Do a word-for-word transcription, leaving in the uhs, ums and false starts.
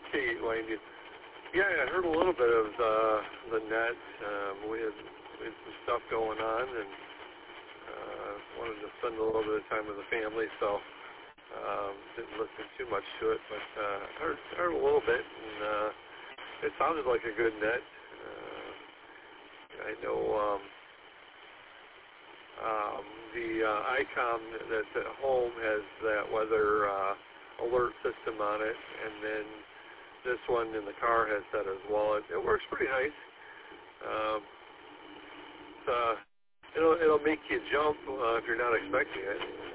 Okay, Wayne. You, yeah, I heard a little bit of the, the net. Um, we, had, we had some stuff going on, and uh, wanted to spend a little bit of time with the family, so um, didn't listen too much to it, but uh, heard, heard a little bit, and uh, it sounded like a good net. Uh, I know um, um, the uh, ICOM that's at home has that weather uh, alert system on it, and then this one in the car has that as well. It, it works pretty nice. Um, it's, uh, it'll, it'll make you jump uh, if you're not expecting it.